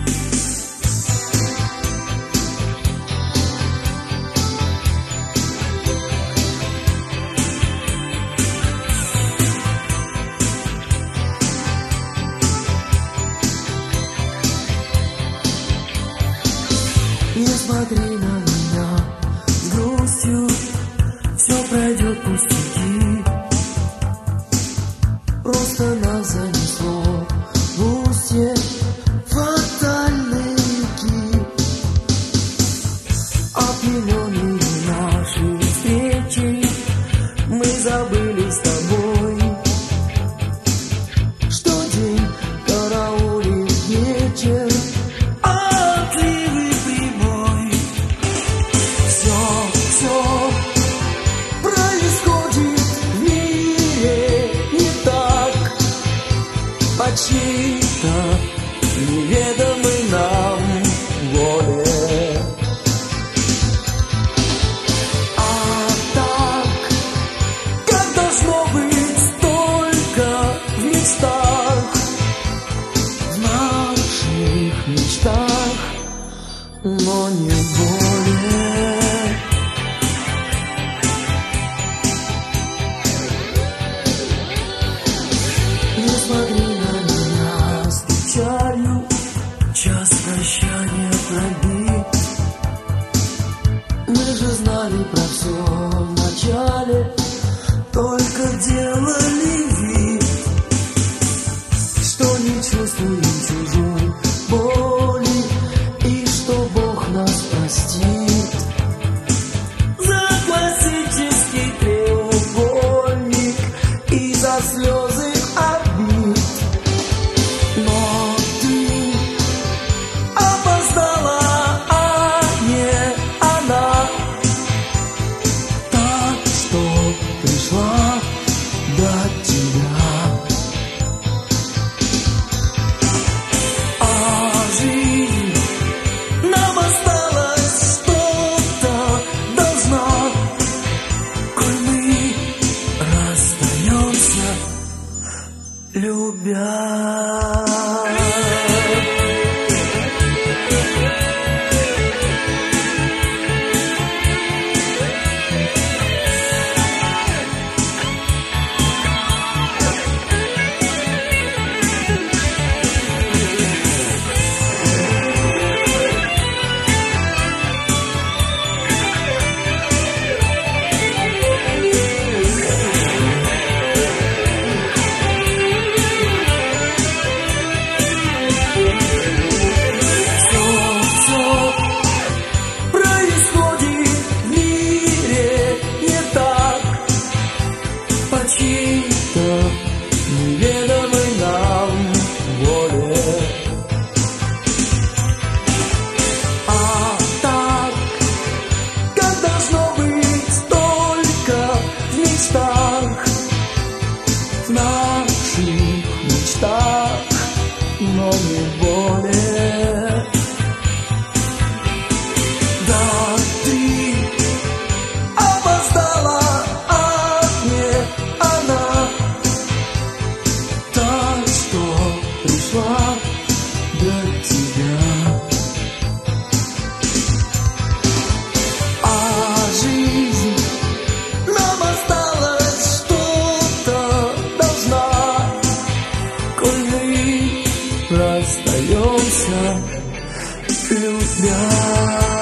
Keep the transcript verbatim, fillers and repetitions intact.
Не смотри на меня с грустью, все пройдет, пустяки. Просто нас занесло в устье фатальные реки. Опьяненные нашей встречи, мы забыли с тобой, что день караулит вечер. По чьей-то неведомой нам воле. А так, как должно быть только в мечтах, в наших мечтах, но не более. Не смотри час прощания пробит. Мы же знали про все вначале, только делали вид, что не чувствуем чужой боли и что Бог нас простит. За классический треугольник и за слезы обид. Но пришла до тебя. А жизнь нам осталось что-то должна, коль мы расстаемся, любя. Чьей-то неведомой нам воле. А так, как должно быть только в мечтах, в наших мечтах, но не более. Да, ты опоздала. Пришла до тебя. А жизнь нам осталось что-то должна, коль мы расстаемся, любя.